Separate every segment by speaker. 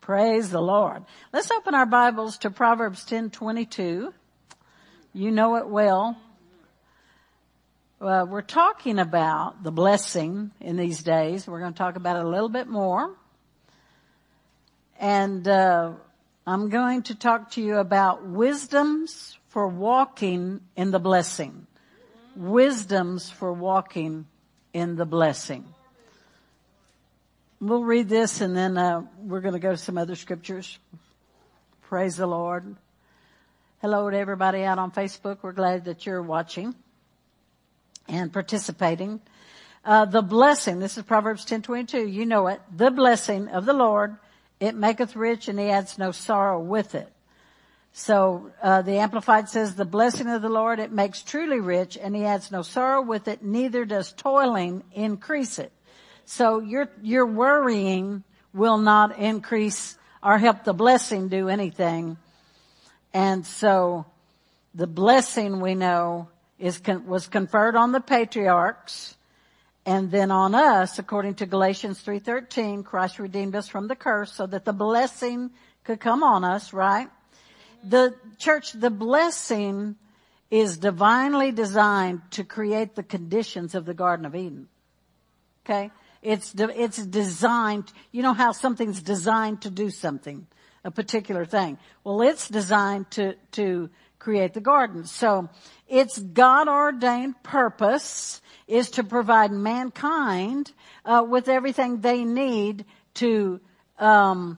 Speaker 1: Praise the Lord. Let's open our Bibles to Proverbs 10:22. You know it well. We're talking about the blessing in these days. We're going to talk about it a little bit more. And I'm going to talk to you about wisdoms for walking in the blessing. Wisdoms for walking in the blessing. We'll read this and then we're going to go to some other scriptures. Praise the Lord. Hello to everybody out on Facebook. We're glad that you're watching and participating. The blessing, this is Proverbs 10:22. You know it. The blessing of the Lord, it maketh rich and he adds no sorrow with it. So the Amplified says, the blessing of the Lord, it makes truly rich and he adds no sorrow with it, neither does toiling increase it. So your worrying will not increase or help the blessing do anything. And so the blessing we know was conferred on the patriarchs and then on us, according to Galatians 3:13, Christ redeemed us from the curse so that the blessing could come on us, right? The church, the blessing is divinely designed to create the conditions of the Garden of Eden. Okay? It's designed, you know how something's designed to do something, a particular thing. Well, it's designed to create the garden. So its God-ordained purpose is to provide mankind with everything they need to fill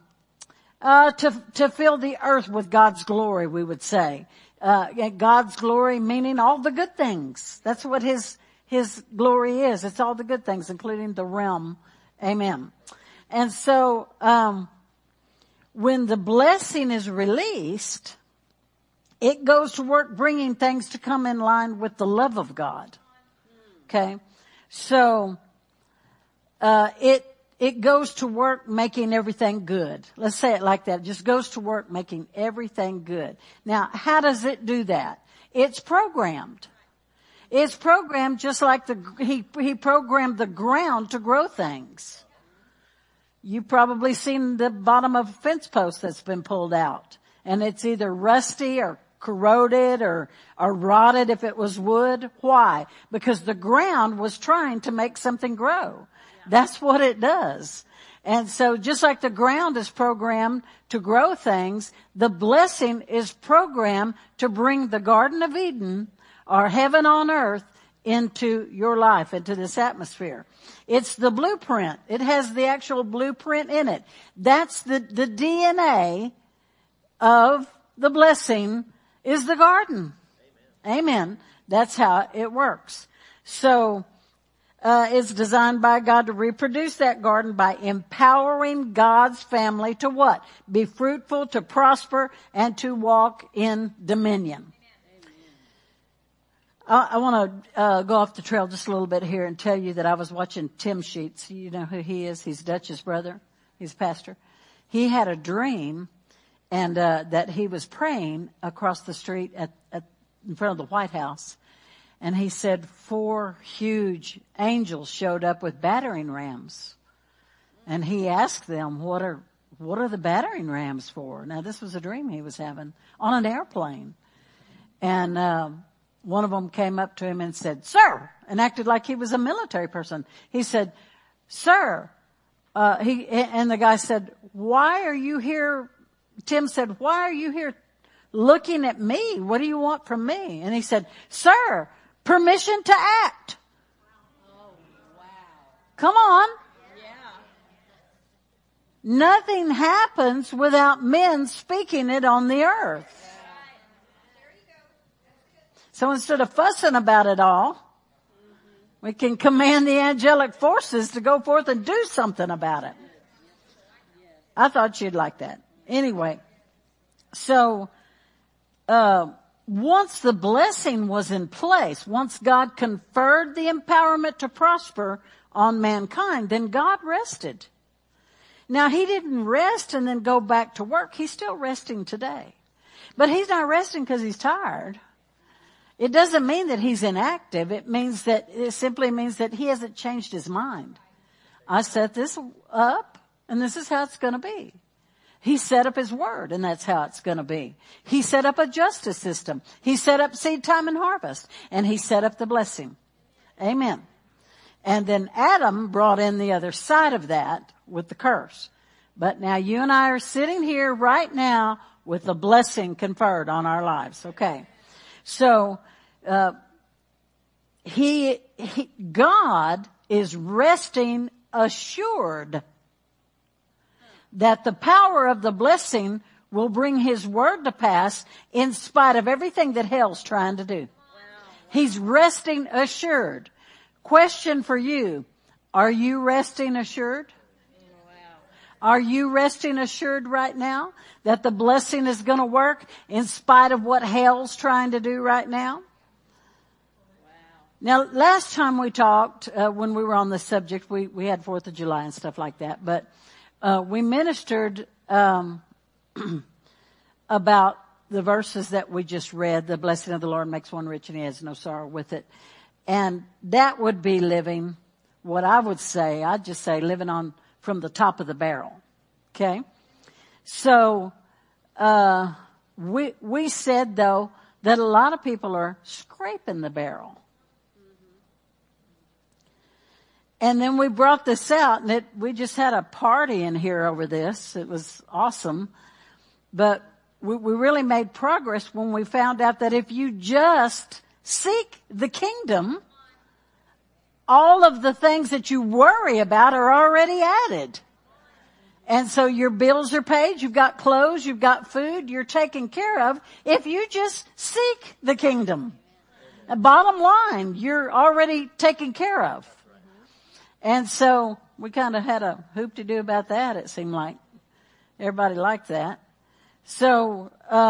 Speaker 1: the earth with God's glory, we would say. God's glory meaning all the good things. That's what His glory is. It's all the good things, including the realm. Amen. And so, when the blessing is released, it goes to work bringing things to come in line with the love of God. Okay. So, it goes to work making everything good. Let's say it like that. It just goes to work making everything good. Now, how does it do that? It's programmed. It's programmed just like he programmed the ground to grow things. You've probably seen the bottom of a fence post that's been pulled out. And it's either rusty or corroded or rotted if it was wood. Why? Because the ground was trying to make something grow. That's what it does. And so just like the ground is programmed to grow things, the blessing is programmed to bring the Garden of Eden or heaven on earth into your life, into this atmosphere. It's the blueprint. It has the actual blueprint in it. That's the DNA of the blessing is the garden. Amen. That's how it works. So, it's designed by God to reproduce that garden by empowering God's family to what? Be fruitful, to prosper, and to walk in dominion. I want to go off the trail just a little bit here and tell you that I was watching Tim Sheets. You know who he is? He's Dutch's brother. He's a pastor. He had a dream and that he was praying across the street in front of the White House. And he said 4 huge angels showed up with battering rams. And he asked them, what are the battering rams for? Now, this was a dream he was having on an airplane. And one of them came up to him and said, sir, and acted like he was a military person. He said, sir, and the guy said, why are you here? Tim said, why are you here looking at me? What do you want from me? And he said, sir, permission to act. Oh, wow. Come on. Yeah. Nothing happens without men speaking it on the earth. So instead of fussing about it all, we can command the angelic forces to go forth and do something about it. I thought you'd like that. Anyway, so once the blessing was in place, once God conferred the empowerment to prosper on mankind, then God rested. Now, He didn't rest and then go back to work. He's still resting today. But He's not resting because He's tired. It doesn't mean that He's inactive. It simply means that He hasn't changed His mind. I set this up and this is how it's going to be. He set up his word, and that's how it's going to be. He set up a justice system. He set up seed time and harvest, and he set up the blessing. Amen. And then Adam brought in the other side of that with the curse. But now you and I are sitting here right now with the blessing conferred on our lives. Okay. So, God is resting assured that the power of the blessing will bring his word to pass in spite of everything that hell's trying to do. He's resting assured. Question for you. Are you resting assured? Are you resting assured right now that the blessing is going to work in spite of what hell's trying to do right now? Now, last time we talked, when we were on this subject, we had 4th of July and stuff like that, but we ministered about the verses that we just read. The blessing of the Lord makes one rich and he has no sorrow with it. And that would be living, what I would say, I'd just say living on from the top of the barrel. Okay? So, we said though that a lot of people are scraping the barrel. And then we brought this out, and we just had a party in here over this. It was awesome. But we really made progress when we found out that if you just seek the kingdom, all of the things that you worry about are already added. And so your bills are paid, you've got clothes, you've got food, you're taken care of if you just seek the kingdom. Bottom line, you're already taken care of. And so we kind of had a hoop-de-doo about that. It seemed like everybody liked that. So,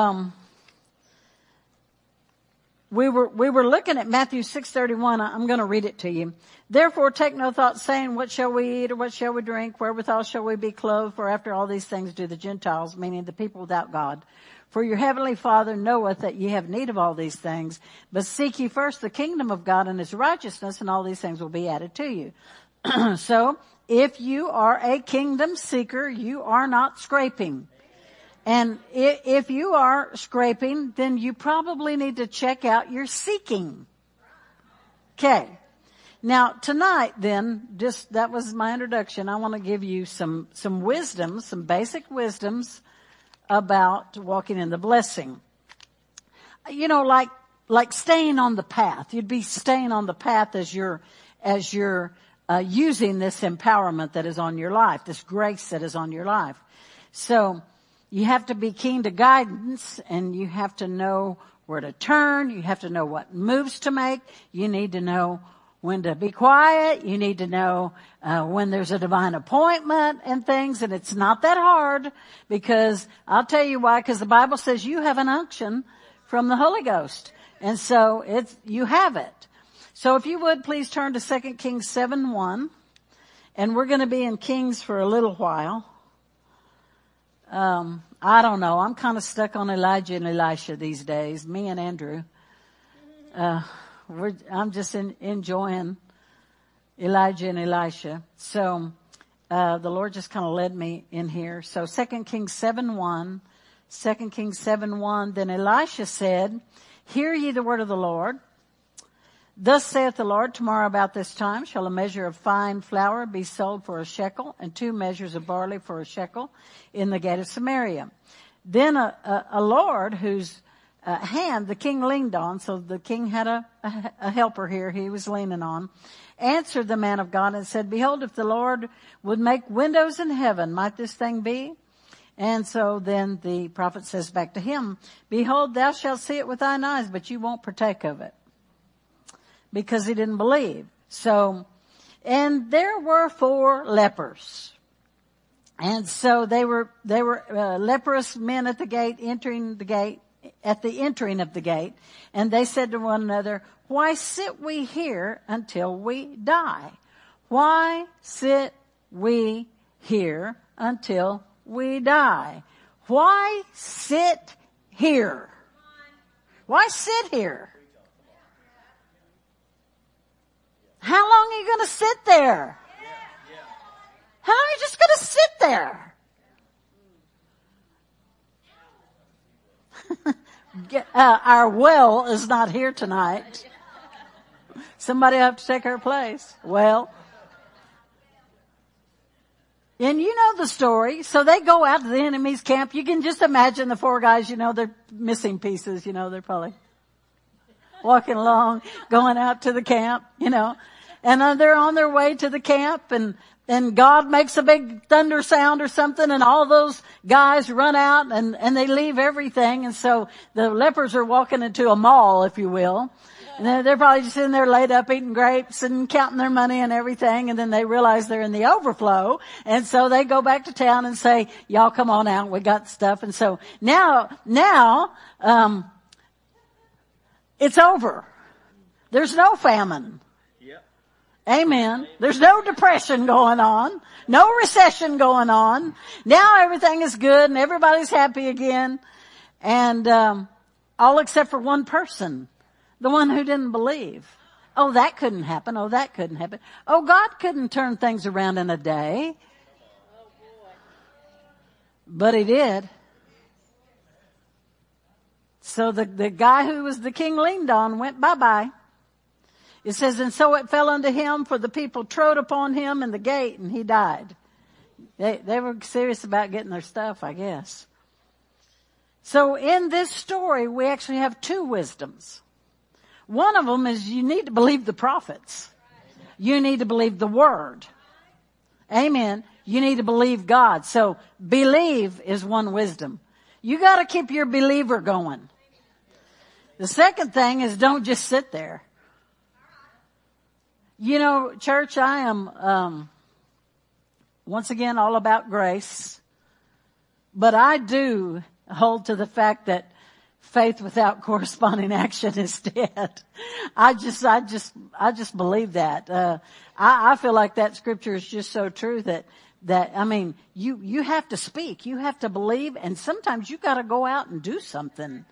Speaker 1: we were looking at Matthew 6:31. I'm going to read it to you. Therefore take no thought saying, what shall we eat or what shall we drink? Wherewithal shall we be clothed? For after all these things do the Gentiles, meaning the people without God. For your heavenly Father knoweth that ye have need of all these things. But seek ye first the kingdom of God and his righteousness, and all these things will be added to you. So, if you are a kingdom seeker, you are not scraping. And if you are scraping, then you probably need to check out your seeking. Okay. Now, tonight then, that was my introduction. I want to give you some wisdom, some basic wisdoms about walking in the blessing. You know, like staying on the path. You'd be staying on the path as you're using this empowerment that is on your life, this grace that is on your life. So, you have to be keen to guidance, and you have to know where to turn. You have to know what moves to make. You need to know when to be quiet. You need to know when there's a divine appointment and things. And it's not that hard, because I'll tell you why, because the Bible says you have an unction from the Holy Ghost. And so you have it. So if you would, please turn to 2 Kings 7:1. And we're going to be in Kings for a little while. I don't know. I'm kind of stuck on Elijah and Elisha these days. Me and Andrew. I'm just enjoying Elijah and Elisha. So, the Lord just kind of led me in here. So 2 Kings 7:1. 2 Kings 7:1. Then Elisha said, hear ye the word of the Lord. Thus saith the Lord, tomorrow about this time shall a measure of fine flour be sold for a shekel, and 2 measures of barley for a shekel in the gate of Samaria. Then a lord whose hand the king leaned on, so the king had a helper here he was leaning on, answered the man of God and said, behold, if the Lord would make windows in heaven, might this thing be? And so then the prophet says back to him, behold, thou shalt see it with thine eyes, but you won't partake of it. Because he didn't believe. So, and there were 4 lepers. And so they were leprous men at the gate, at the entering of the gate. And they said to one another, why sit we here until we die? Why sit we here until we die? Why sit here? Why sit here? How long are you going to sit there? How long are you just going to sit there? Our well is not here tonight. Somebody will have to take her place. Well, and you know the story. So they go out to the enemy's camp. You can just imagine the four guys, they're missing pieces, they're probably walking along, going out to the camp, and they're on their way to the camp, and God makes a big thunder sound or something, and all those guys run out and they leave everything. And so the lepers are walking into a mall, if you will. And they're probably just sitting there laid up eating grapes and counting their money and everything. And then they realize they're in the overflow. And so they go back to town and say, y'all come on out. We got stuff. And so now, it's over. There's no famine. Amen. There's no depression going on. No recession going on. Now everything is good and everybody's happy again. And, all except for one person. The one who didn't believe. Oh, that couldn't happen. Oh, that couldn't happen. Oh, God couldn't turn things around in a day. But he did. So the guy who was the king leaned on went bye-bye. It says, and so it fell unto him, for the people trode upon him in the gate, and he died. They were serious about getting their stuff, I guess. So in this story, we actually have two wisdoms. One of them is you need to believe the prophets. You need to believe the word. Amen. You need to believe God. So believe is one wisdom. You got to keep your believer going. The second thing is don't just sit there. Church, I am, once again, all about grace. But I do hold to the fact that faith without corresponding action is dead. I just believe that. I feel like that scripture is just so true that, you have to speak, you have to believe, and sometimes you gotta go out and do something.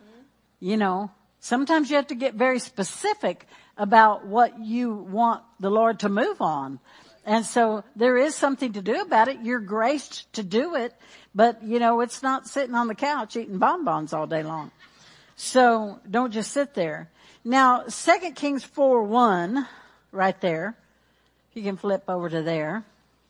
Speaker 1: Sometimes you have to get very specific about what you want the Lord to move on. And so there is something to do about it. You're graced to do it, but it's not sitting on the couch eating bonbons all day long. So don't just sit there. Now, 2 Kings 4:1, right there. You can flip over to there.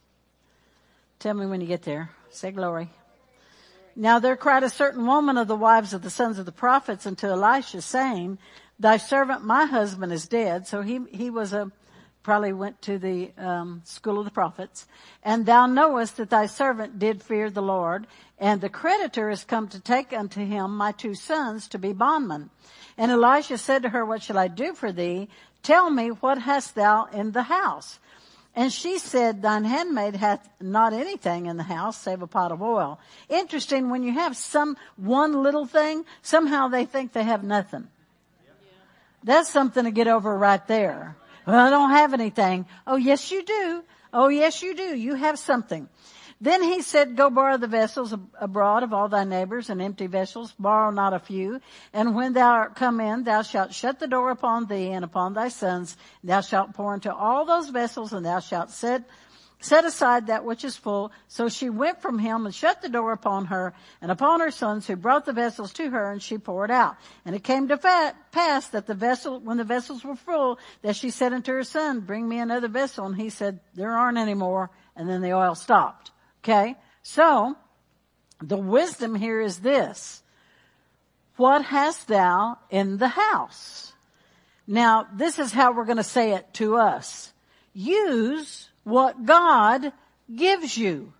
Speaker 1: Tell me when you get there. Say glory. Now there cried a certain woman of the wives of the sons of the prophets unto Elisha, saying, thy servant my husband is dead. So he was probably went to the school of the prophets. And thou knowest that thy servant did fear the Lord, and the creditor is come to take unto him my two sons to be bondmen. And Elisha said to her, what shall I do for thee? Tell me, what hast thou in the house? And she said, thine handmaid hath not anything in the house save a pot of oil. Interesting, when you have one little thing, somehow they think they have nothing. That's something to get over right there. Well, I don't have anything. Oh, yes, you do. Oh, yes, you do. You have something. Then he said, go borrow the vessels abroad of all thy neighbors, and empty vessels, borrow not a few. And when thou art come in, thou shalt shut the door upon thee and upon thy sons. Thou shalt pour into all those vessels, and thou shalt set aside that which is full. So she went from him and shut the door upon her and upon her sons, who brought the vessels to her, and she poured out. And it came to pass that when the vessels were full, that she said unto her son, bring me another vessel. And he said, there aren't any more. And then the oil stopped. Okay. So the wisdom here is this. What hast thou in the house? Now, this is how we're going to say it to us. Use what God gives you.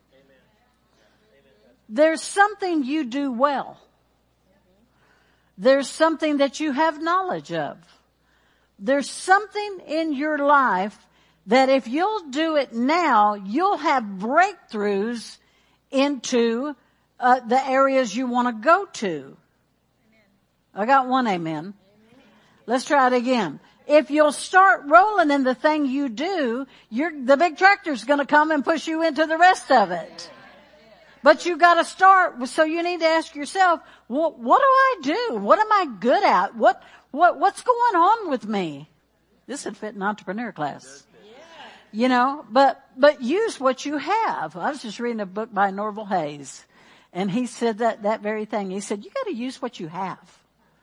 Speaker 1: There's something you do well. There's something that you have knowledge of. There's something in your life that if you'll do it now, you'll have breakthroughs into the areas you want to go to. Amen. I got one amen. Amen. Let's try it again. If you'll start rolling in the thing you do, the big tractor's going to come and push you into the rest of it. But you got to start. So you need to ask yourself, what do I do? What am I good at? What's going on with me? This would fit an entrepreneur class. But use what you have. I was just reading a book by Norval Hayes, and he said that very thing. He said, you got to use what you have.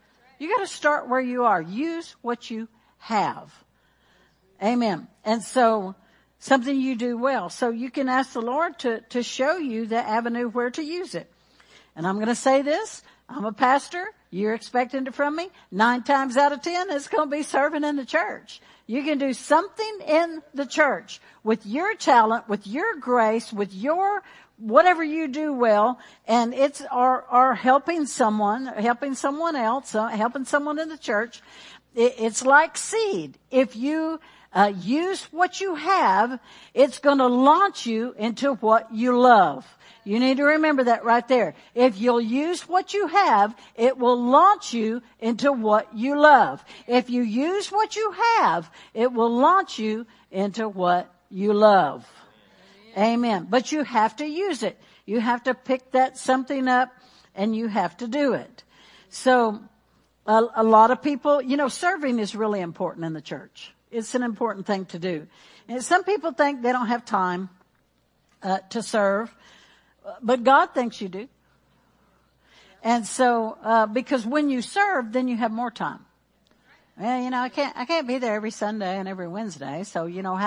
Speaker 1: You got to start where you are. Use what you have. Amen. And so something you do well. So you can ask the Lord to show you the avenue where to use it. And I'm going to say this. I'm a pastor. You're expecting it from me. 9 times out of 10, it's going to be serving in the church. You can do something in the church with your talent, with your grace, with your whatever you do well, and it's or helping someone else, helping someone in the church. It's like seed. If you use what you have, it's going to launch you into what you love. You need to remember that right there. If you'll use what you have, it will launch you into what you love. If you use what you have, it will launch you into what you love. Amen. But you have to use it. You have to pick that something up and you have to do it. So a lot of people, serving is really important in the church. It's an important thing to do. And some people think they don't have time to serve. But God thinks you do. And so, because when you serve, then you have more time. Well, I can't be there every Sunday and every Wednesday. So,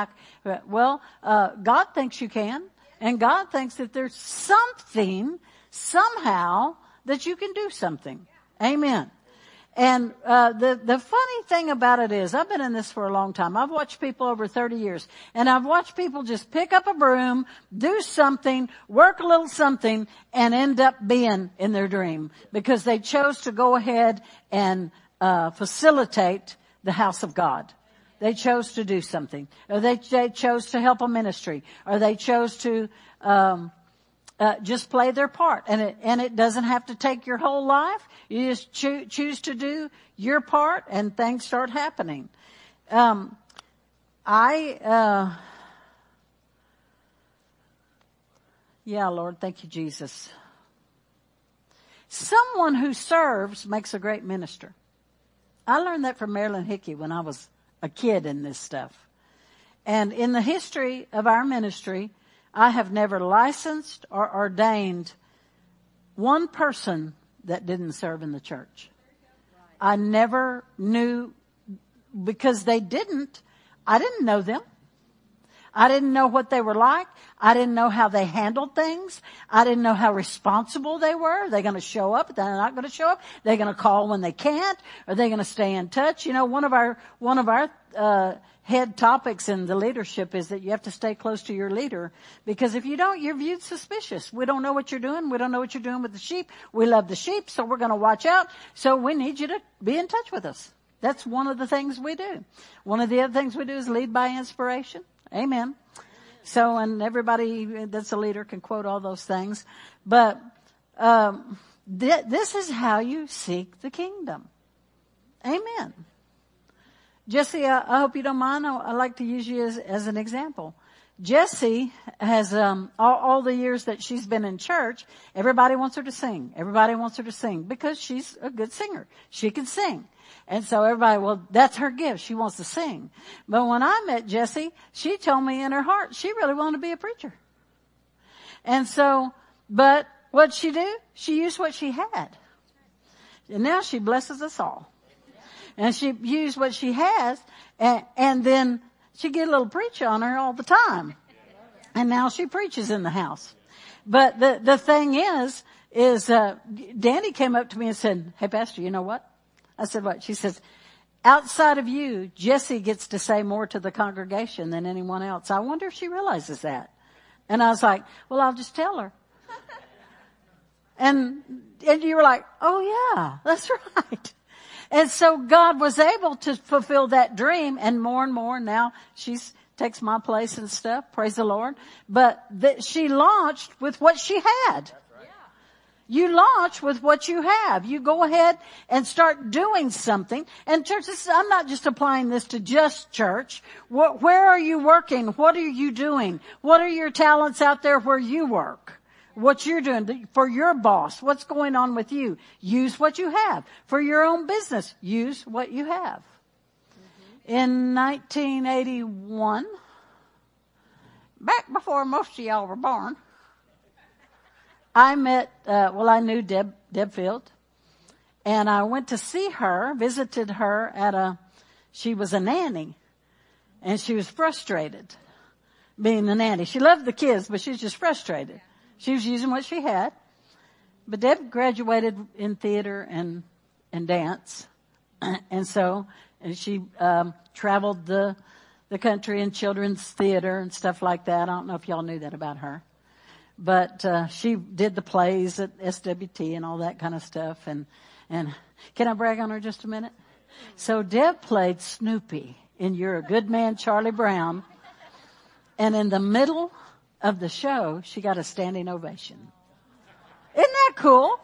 Speaker 1: God thinks you can. And God thinks that there's something, somehow, that you can do something. Amen. And the funny thing about it is, I've been in this for a long time. I've watched people over 30 years. And I've watched people just pick up a broom, do something, work a little something, and end up being in their dream. Because they chose to go ahead and facilitate the house of God. They chose to do something. Or they chose to help a ministry. Or they chose to just play their part. And it doesn't have to take your whole life. You just choose to do your part and things start happening. Yeah, Lord, thank you, Jesus. Someone who serves makes a great minister. I learned that from Marilyn Hickey when I was a kid in this stuff. And in the history of our ministry, I have never licensed or ordained one person that didn't serve in the church. I never knew, because I didn't know them. I didn't know what they were like. I didn't know how they handled things. I didn't know how responsible they were. Are they going to show up? They're not going to show up. They're going to call when they can't. Are they going to stay in touch? One of our head topics in the leadership is that you have to stay close to your leader, because if you don't, you're viewed suspicious. We don't know what you're doing. We don't know what you're doing with the sheep. We love the sheep, so we're going to watch out. So we need you to be in touch with us. That's one of the things we do. One of the other things we do is lead by inspiration. Amen. So, and everybody that's a leader can quote all those things. But this is how you seek the kingdom. Amen. Jessie, I hope you don't mind. I like to use you as an example. Jessie has all the years that she's been in church, everybody wants her to sing. Everybody wants her to sing because she's a good singer. She can sing. And so everybody, well, that's her gift. She wants to sing. But when I met Jessie, she told me in her heart she really wanted to be a preacher. And so, but what'd she do? She used what she had. And now she blesses us all. And she used what she has, and then she get a little preach on her all the time. And now she preaches in the house. But the thing is Danny came up to me and said, "Hey, Pastor, you know what?" I said, "What?" She says, "Outside of you, Jessie gets to say more to the congregation than anyone else. I wonder if she realizes that." And I was like, "Well, I'll just tell her." And you were like, "Oh yeah, that's right." And so God was able to fulfill that dream, and more. Now she takes my place and stuff. Praise the Lord. But she launched with what she had. You launch with what you have. You go ahead and start doing something. And church, I'm not just applying this to just church. Where are you working? What are you doing? What are your talents out there where you work? What you're doing for your boss? What's going on with you? Use what you have. For your own business, use what you have. In 1981, back before most of y'all were born, I met, I knew Deb Field. And I went to see her, visited her she was a nanny. And she was frustrated being the nanny. She loved the kids, but she was just frustrated. She was using what she had. But Deb graduated in theater and dance. And so she traveled the country in children's theater and stuff like that. I don't know if y'all knew that about her. But she did the plays at SWT and all that kind of stuff. And can I brag on her just a minute? So Deb played Snoopy in You're a Good Man, Charlie Brown. And in the middle of the show, she got a standing ovation. Isn't that cool?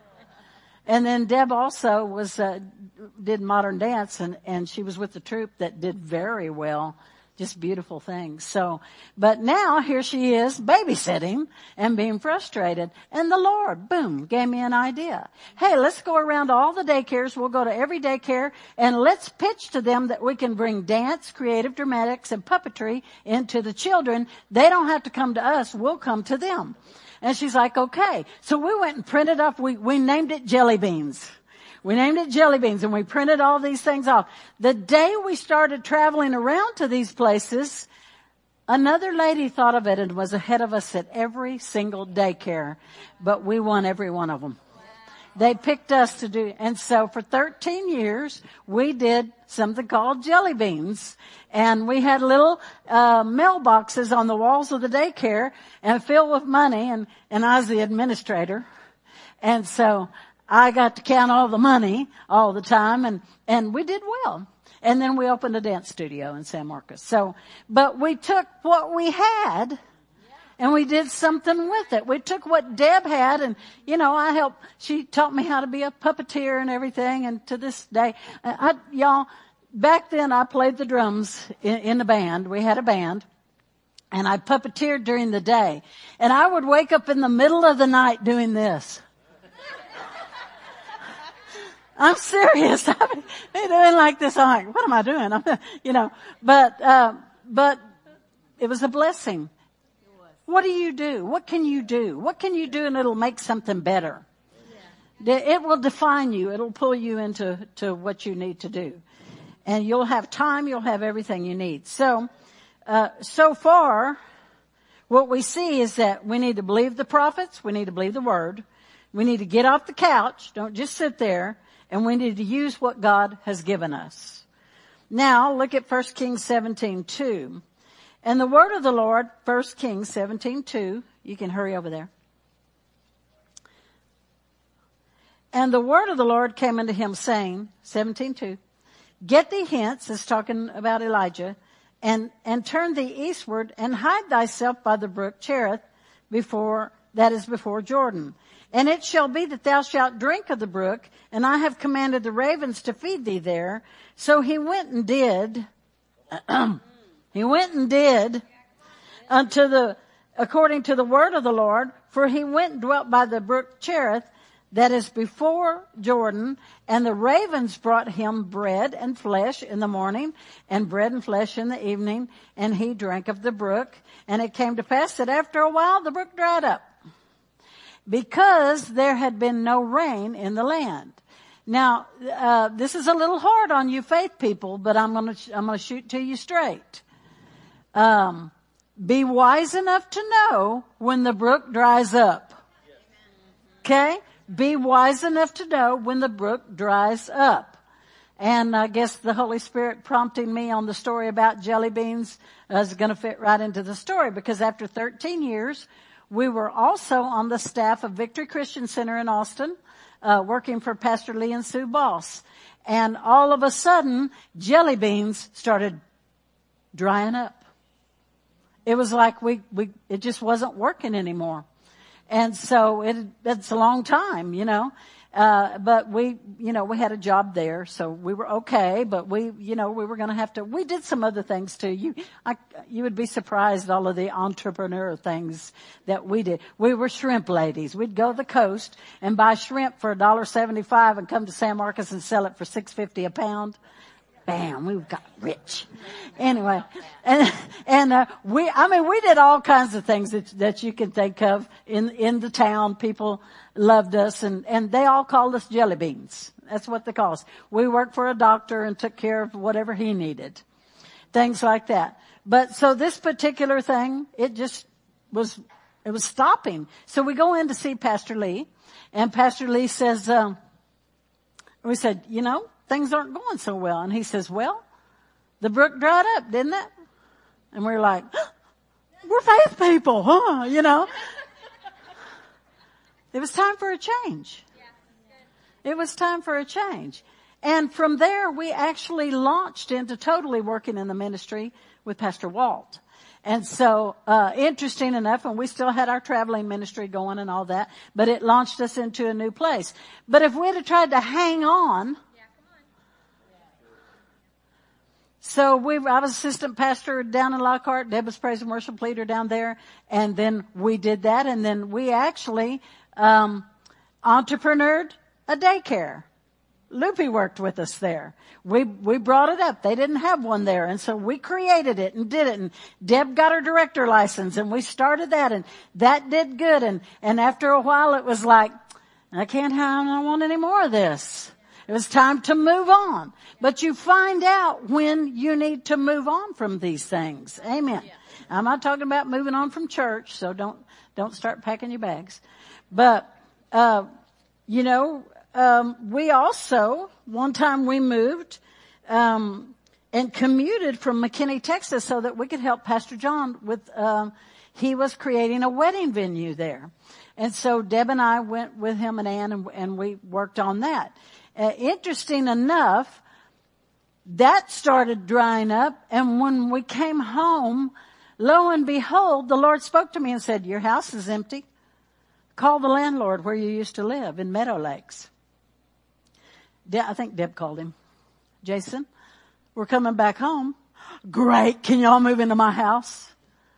Speaker 1: And then Deb also did modern dance, and she was with the troupe that did very well. Just beautiful things. So, but now here she is babysitting and being frustrated. And the Lord, boom, gave me an idea. Hey, let's go around to all the daycares. We'll go to every daycare and let's pitch to them that we can bring dance, creative dramatics, and puppetry into the children. They don't have to come to us. We'll come to them. And she's like, okay. So we went and printed up, we named it Jelly Beans. We named it Jelly Beans, and we printed all these things off. The day we started traveling around to these places, another lady thought of it and was ahead of us at every single daycare, but we won every one of them. They picked us to do, and so for 13 years, we did something called Jelly Beans, and we had little mailboxes on the walls of the daycare and filled with money, and I was the administrator, and so I got to count all the money all the time, and we did well. And then we opened a dance studio in San Marcos. So, but we took what we had and we did something with it. We took what Deb had, and she taught me how to be a puppeteer and everything, and to this day, y'all, back then I played the drums in the band. We had a band. And I puppeteered during the day. And I would wake up in the middle of the night doing this. I'm serious. I've been doing like this. I'm like, what am I doing? But it was a blessing. What do you do? What can you do? What can you do and it'll make something better? It will define you. It'll pull you into what you need to do. And you'll have time. You'll have everything you need. So far, what we see is that we need to believe the prophets. We need to believe the word. We need to get off the couch. Don't just sit there. And we need to use what God has given us. Now, look at 1 Kings 17:2. And the word of the Lord, 1 Kings 17:2. You can hurry over there. And the word of the Lord came unto him, saying, 17:2, get thee hence, is talking about Elijah, and turn thee eastward, and hide thyself by the brook Cherith, before Jordan. And it shall be that thou shalt drink of the brook, and I have commanded the ravens to feed thee there. So he went and did, according to the word of the Lord, for he went and dwelt by the brook Cherith, that is before Jordan, and the ravens brought him bread and flesh in the morning, and bread and flesh in the evening, and he drank of the brook. And it came to pass that after a while the brook dried up, because there had been no rain in the land. Now, this is a little hard on you faith people, but I'm gonna shoot to you straight. Be wise enough to know when the brook dries up. Okay? Be wise enough to know when the brook dries up. And I guess the Holy Spirit prompting me on the story about jelly beans is going to fit right into the story, because after 13 years, we were also on the staff of Victory Christian Center in Austin, working for Pastor Lee and Sue Boss. And all of a sudden, jelly beans started drying up. It was like it just wasn't working anymore. And so it's a long time, but we had a job there, so we were okay, but we were going to have to, we did some other things too. You would be surprised all of the entrepreneur things that we did. We were shrimp ladies. We'd go to the coast and buy shrimp for $1.75 and come to San Marcos and sell it for $6.50 a pound. bam, we got rich. Anyway, we did all kinds of things that you can think of in the town. People loved us and they all called us jelly beans. That's what they call us. We worked for a doctor and took care of whatever he needed. Things like that. But so this particular thing, it was stopping. So we go in to see Pastor Lee, and Pastor Lee says, we said, things aren't going so well. And he says, well, the brook dried up, didn't it? And we're like, we're faith people, huh? It was time for a change. It was time for a change. And from there, we actually launched into totally working in the ministry with Pastor Walt. And so, interesting enough, and we still had our traveling ministry going and all that, but it launched us into a new place. But if we'd have tried to hang on, so I was assistant pastor down in Lockhart. Deb was praise and worship leader down there. And then we did that. And then we actually, entrepreneured a daycare. Loopy worked with us there. We brought it up. They didn't have one there. And so we created it and did it. And Deb got her director license and we started that and that did good. And after a while it was like, I don't want any more of this. It was time to move on. But you find out when you need to move on from these things. Amen. Yeah. I'm not talking about moving on from church, so don't start packing your bags. But, we also, one time we moved, and commuted from McKinney, Texas so that we could help Pastor John with, he was creating a wedding venue there. And so Deb and I went with him and Ann and we worked on that. Interesting enough, that started drying up, and when we came home, lo and behold, the Lord spoke to me and said, your house is empty. Call the landlord where you used to live in Meadow Lakes. I think Deb called him. Jason, we're coming back home. Great. Can y'all move into my house?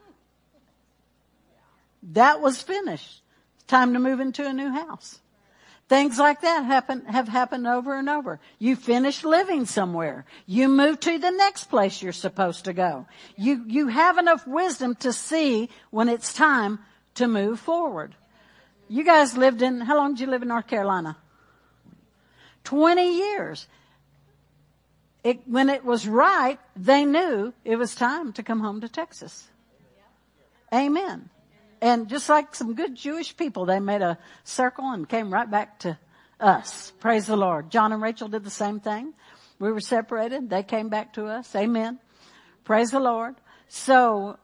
Speaker 1: That was finished. Time to move into a new house. Things like that have happened over and over. You finish living somewhere. You move to the next place you're supposed to go. You have enough wisdom to see when it's time to move forward. You guys how long did you live in North Carolina? 20 years. When it was right, they knew it was time to come home to Texas. Amen. And just like some good Jewish people, they made a circle and came right back to us. Praise the Lord. John and Rachel did the same thing. We were separated. They came back to us. Amen. Praise the Lord. So,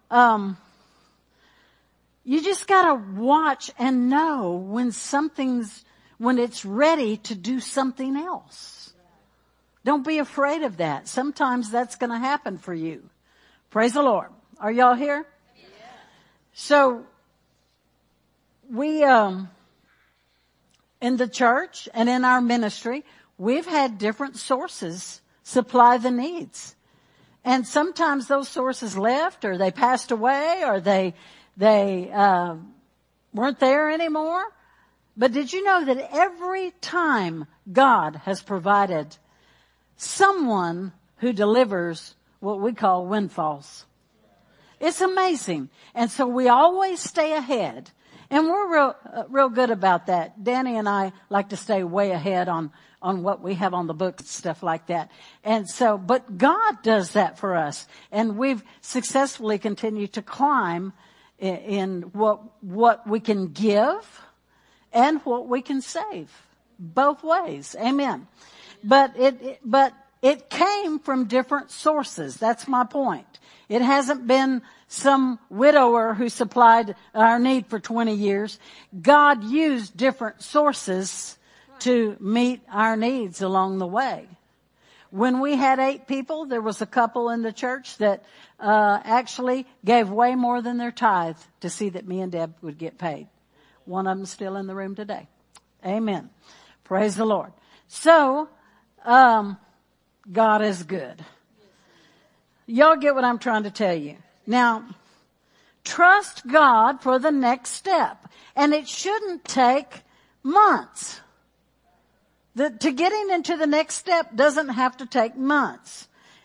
Speaker 1: you just gotta watch and know when it's ready to do something else. Don't be afraid of that. Sometimes that's gonna happen for you. Praise the Lord. Are y'all here? Yeah. So, we, in the church and in our ministry, we've had different sources supply the needs. And sometimes those sources left or they passed away or they weren't there anymore. But did you know that every time God has provided someone who delivers what we call windfalls? It's amazing. And so we always stay ahead. And we're real good about that. Danny and I like to stay way ahead on what we have on the books, stuff like that. And so, but God does that for us. And we've successfully continued to climb in what we can give and what we can save. Both ways. Amen. But it came from different sources. That's my point. It hasn't been some widower who supplied our need for 20 years. God used different sources to meet our needs along the way. When we had 8 people, there was a couple in the church that actually gave way more than their tithe to see that me and Deb would get paid. One of them's still in the room today. Amen. Praise the Lord. So, God is good. Y'all get what I'm trying to tell you. Now, trust God for the next step. And it shouldn't take months. To getting into the next step doesn't have to take months.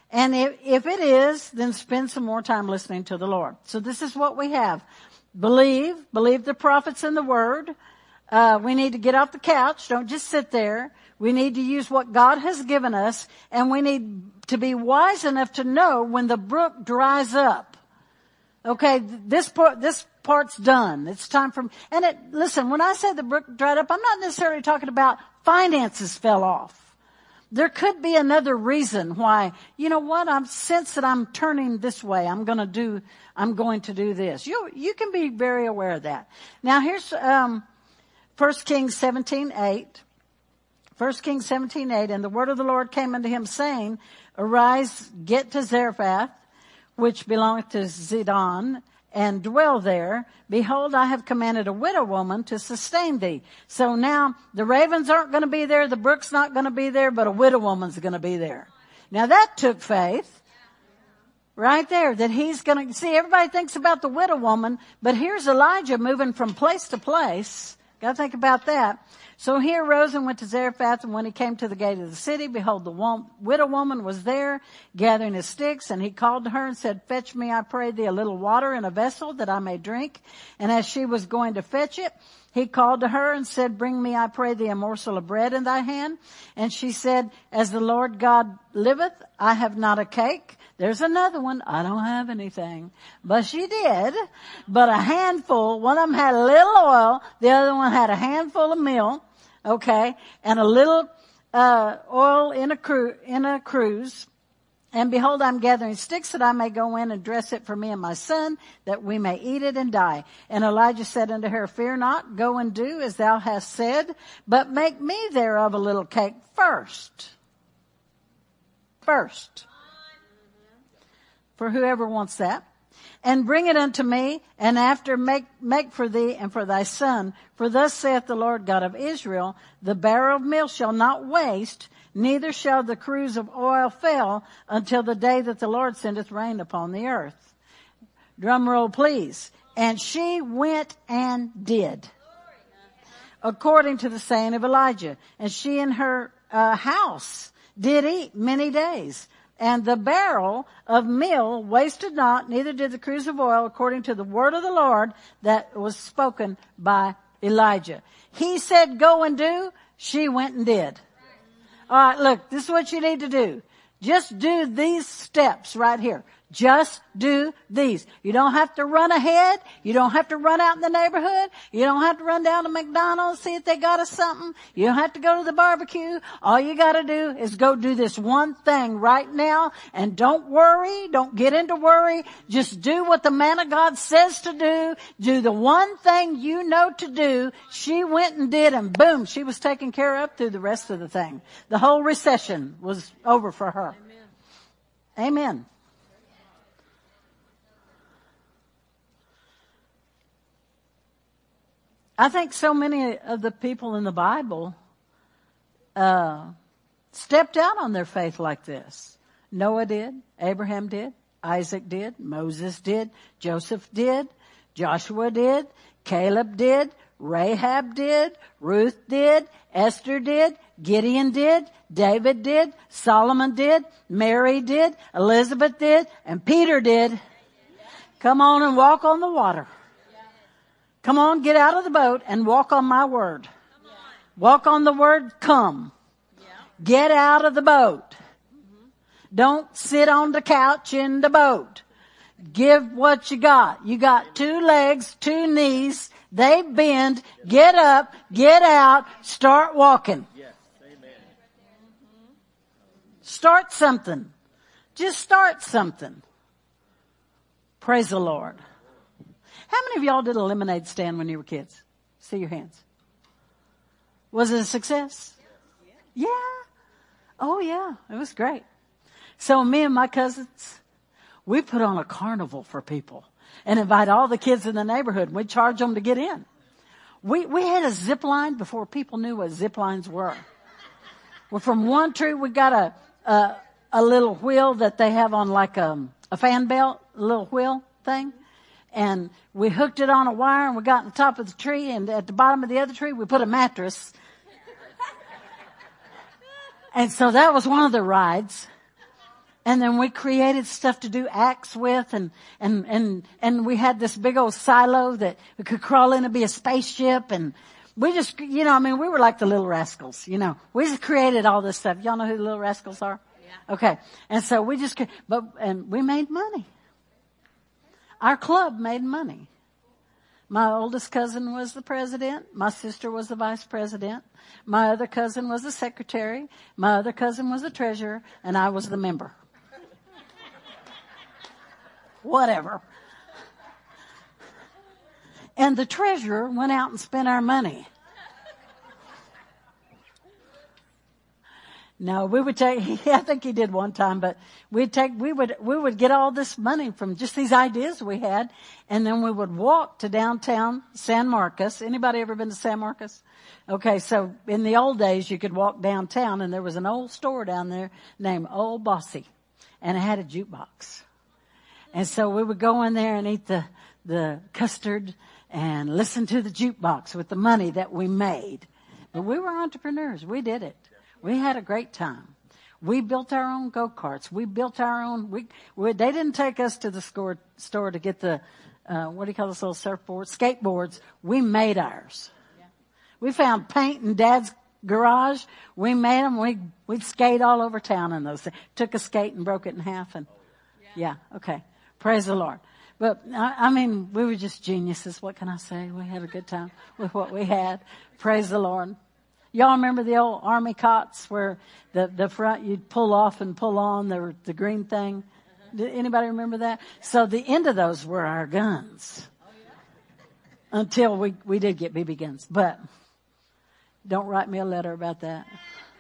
Speaker 1: And if it is, then spend some more time listening to the Lord. So this is what we have. Believe the prophets and the word. We need to get off the couch. Don't just sit there. We need to use what God has given us, and we need to be wise enough to know when the brook dries up. Okay, this part's done. It's time for, listen, when I say the brook dried up, I'm not necessarily talking about finances fell off. There could be another reason why, you know what, I'm sense that I'm turning this way. I'm going to do this. You can be very aware of that. Now here's, 1 Kings 17:8. 1 Kings 17:8, and the word of the Lord came unto him, saying, Arise, get to Zarephath, which belongeth to Zidon, and dwell there. Behold, I have commanded a widow woman to sustain thee. So now, the ravens aren't going to be there, the brook's not going to be there, but a widow woman's going to be there. Now that took faith. Right there, that he's going to, see, everybody thinks about the widow woman, but here's Elijah moving from place to place. Got to think about that. So he arose and went to Zarephath, and when he came to the gate of the city, behold, the widow woman was there, gathering his sticks, and he called to her and said, Fetch me, I pray thee, a little water in a vessel, that I may drink. And as she was going to fetch it, he called to her and said, Bring me, I pray thee, a morsel of bread in thy hand. And she said, As the Lord God liveth, I have not a cake. There's another one. I don't have anything. But she did. But a handful. One of them had a little oil. The other one had a handful of meal. Okay. And a little, oil in a cruse. And behold, I'm gathering sticks that I may go in and dress it for me and my son, that we may eat it and die. And Elijah said unto her, Fear not, go and do as thou hast said, but make me thereof a little cake first. For whoever wants that. And bring it unto me, and after make for thee and for thy son. For thus saith the Lord God of Israel, the barrel of meal shall not waste, neither shall the cruse of oil fail, until the day that the Lord sendeth rain upon the earth. Drum roll, please. And she went and did, according to the saying of Elijah. And she and her house did eat many days. And the barrel of meal wasted not, neither did the cruse of oil, according to the word of the Lord that was spoken by Elijah. He said, Go and do. She went and did. All right, look, this is what you need to do. Just do these steps right here. Just do these. You don't have to run ahead. You don't have to run out in the neighborhood. You don't have to run down to McDonald's, see if they got us something. You don't have to go to the barbecue. All you got to do is go do this one thing right now. And don't worry. Don't get into worry. Just do what the man of God says to do. Do the one thing you know to do. She went and did, and boom, she was taken care of through the rest of the thing. The whole recession was over for her. Amen. I think so many of the people in the Bible stepped out on their faith like this. Noah did, Abraham did, Isaac did, Moses did, Joseph did, Joshua did, Caleb did, Rahab did, Ruth did, Esther did, Gideon did, David did, Solomon did, Mary did, Elizabeth did, and Peter did. Come on and walk on the water. Come on, get out of the boat and walk on my word. Walk on the word, come. Get out of the boat. Don't sit on the couch in the boat. Give what you got. You got 2 legs, 2 knees. They bend. Get up, get out, start walking. Start something. Just start something. Praise the Lord. How many of y'all did a lemonade stand when you were kids? See your hands. Was it a success? Yeah. Oh yeah, it was great. So me and my cousins, we put on a carnival for people and invite all the kids in the neighborhood. We'd charge them to get in. We had a zip line before people knew what zip lines were. Well, from one tree we got a little wheel that they have on like a fan belt, a little wheel thing. And we hooked it on a wire, and we got on the top of the tree, and at the bottom of the other tree we put a mattress. And so that was one of the rides. And then we created stuff to do acts with, and we had this big old silo that we could crawl in and be a spaceship, and we just, we were like the Little Rascals, We just created all this stuff. Y'all know who the Little Rascals are? Yeah. Okay. And so we just, and we made money. Our club made money. My oldest cousin was the president. My sister was the vice president. My other cousin was the secretary. My other cousin was the treasurer, and I was the member. Whatever. And the treasurer went out and spent our money. No, we would take, I think he did one time, but we would get all this money from just these ideas we had, and then we would walk to downtown San Marcos. Anybody ever been to San Marcos? Okay, so in the old days you could walk downtown, and there was an old store down there named Old Bossy, and it had a jukebox. And so we would go in there and eat the custard and listen to the jukebox with the money that we made. But we were entrepreneurs. We did it. We had a great time. We built our own go-karts. We built our own, they didn't take us to the store to get the, what do you call those little surfboards? Skateboards. We made ours. Yeah. We found paint in Dad's garage. We made them. We'd skate all over town in those things. Took a skate and broke it in half, and yeah, okay. Praise the Lord. But, we were just geniuses. What can I say? We had a good time with what we had. Praise the Lord. Y'all remember the old army cots where the front you'd pull off and pull on the green thing? Did anybody remember that? So the end of those were our guns. Until we did get BB guns. But don't write me a letter about that.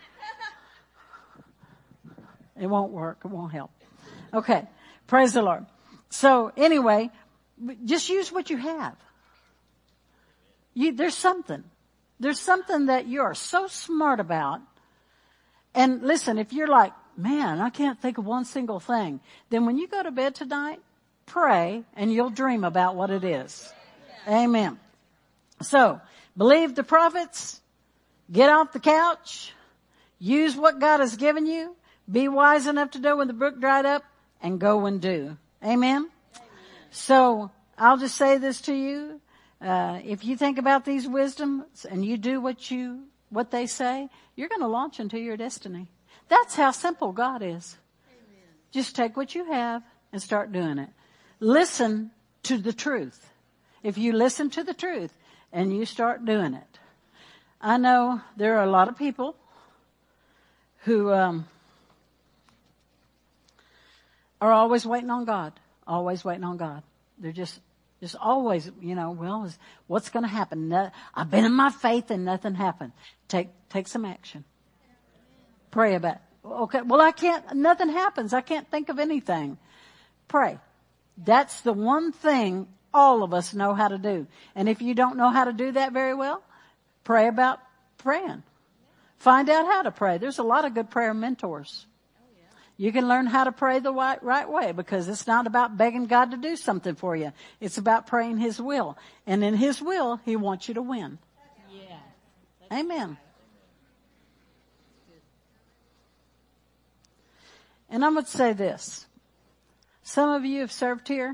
Speaker 1: It won't work. It won't help. Okay. Praise the Lord. So anyway, just use what you have. There's something that you are so smart about. And listen, if you're like, man, I can't think of one single thing, then when you go to bed tonight, pray and you'll dream about what it is. Amen. So, believe the prophets, get off the couch, use what God has given you, be wise enough to know when the brook dried up, and go and do. Amen? So, I'll just say this to you. If you think about these wisdoms and you do what they say, you're going to launch into your destiny. That's how simple God is. Amen. Just take what you have and start doing it. Listen to the truth. If you listen to the truth and you start doing it. I know there are a lot of people who, are always waiting on God. Always waiting on God. They're just always, what's going to happen? I've been in my faith and nothing happened. Take some action. Pray about it. Okay, well nothing happens. I can't think of anything. Pray. That's the one thing all of us know how to do. And if you don't know how to do that very well, pray about praying. Find out how to pray. There's a lot of good prayer mentors. You can learn how to pray the right way, because it's not about begging God to do something for you. It's about praying His will. And in His will, He wants you to win. Yeah. Amen. And I'm going to say this. Some of you have served here.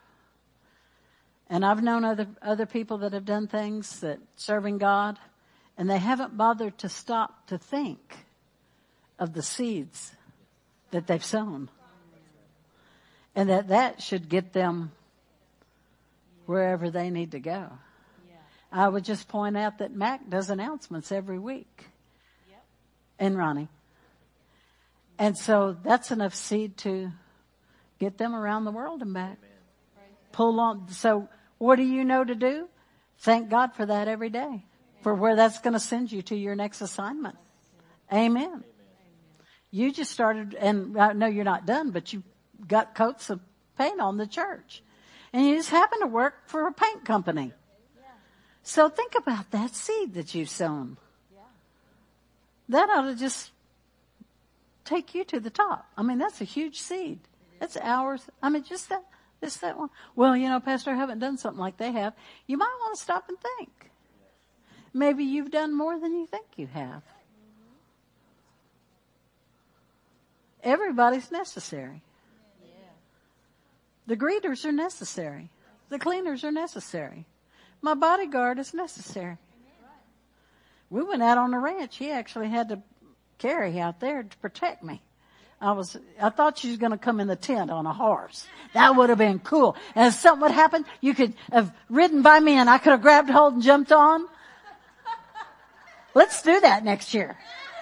Speaker 1: And I've known other people that have done things that serving God. And they haven't bothered to stop to think of the seeds that they've sown. And that should get them wherever they need to go. I would just point out that Mac does announcements every week. And Ronnie. And so that's enough seed to get them around the world and back. Pull on. So what do you know to do? Thank God for that every day. For where that's going to send you to your next assignment. Amen. You just started, and I know you're not done, but you got coats of paint on the church. And you just happen to work for a paint company. So think about that seed that you've sown. That ought to just take you to the top. That's a huge seed. That's ours. Just that one. Well, Pastor, I haven't done something like they have. You might want to stop and think. Maybe you've done more than you think you have. Everybody's necessary. The greeters are necessary. The cleaners are necessary. My bodyguard is necessary. We went out on the ranch. He actually had to carry out there to protect me. I thought she was going to come in the tent on a horse. That would have been cool. And if something would happen, you could have ridden by me and I could have grabbed hold and jumped on. Let's do that next year.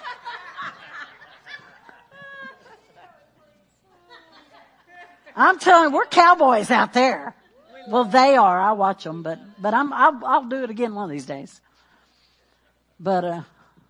Speaker 1: I'm telling you, we're cowboys out there. Well, they are. I watch them, but I'll do it again one of these days. But,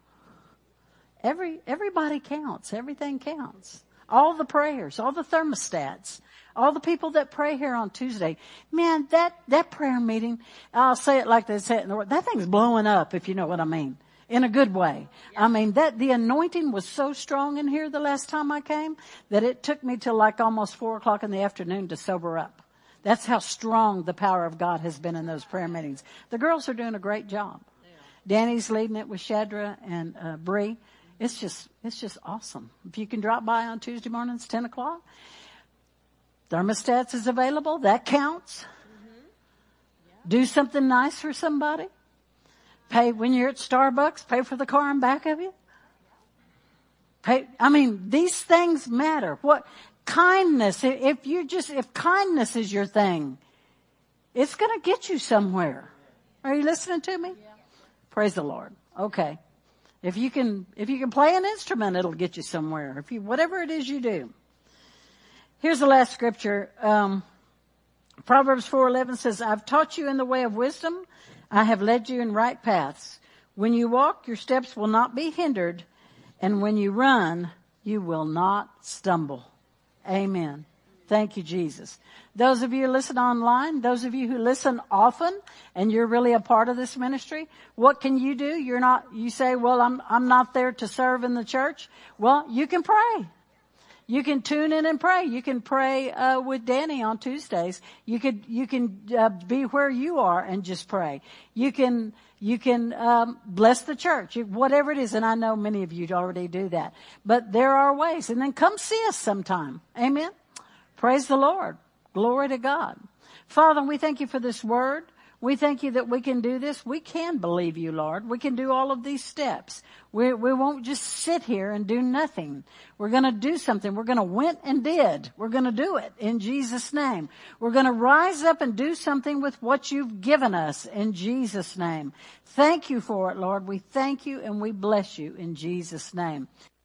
Speaker 1: everybody counts. Everything counts. All the prayers, all the thermostats, all the people that pray here on Tuesday. Man, that prayer meeting, I'll say it like they say it in the word, that thing's blowing up, if you know what I mean. In a good way. I mean, the anointing was so strong in here the last time I came that it took me till like almost 4:00 in the afternoon to sober up. That's how strong the power of God has been in those prayer meetings. The girls are doing a great job. Danny's leading it with Shadra and Bree. It's just awesome. If you can drop by on Tuesday mornings, 10:00. Thermostats is available. That counts. Do something nice for somebody. Pay when you're at Starbucks, pay for the car in back of you. These things matter. What kindness, if kindness is your thing, it's gonna get you somewhere. Are you listening to me? Yeah. Praise the Lord. Okay. If you can play an instrument, it'll get you somewhere. Whatever it is you do. Here's the last scripture. Proverbs 4:11 says, I've taught you in the way of wisdom. I have led you in right paths. When you walk, your steps will not be hindered. And when you run, you will not stumble. Amen. Thank you, Jesus. Those of you who listen online, those of you who listen often, and you're really a part of this ministry, what can you do? You say, well, I'm not there to serve in the church. Well, you can pray. You can tune in and pray. You can pray with Danny on Tuesdays. You can be where you are and just pray. You can bless the church, whatever it is. And I know many of you already do that. But there are ways. And then come see us sometime. Amen. Praise the Lord. Glory to God. Father, we thank you for this word. We thank you that we can do this. We can believe you, Lord. We can do all of these steps. We won't just sit here and do nothing. We're going to do something. We're going to went and did. We're going to do it in Jesus' name. We're going to rise up and do something with what you've given us in Jesus' name. Thank you for it, Lord. We thank you and we bless you in Jesus' name.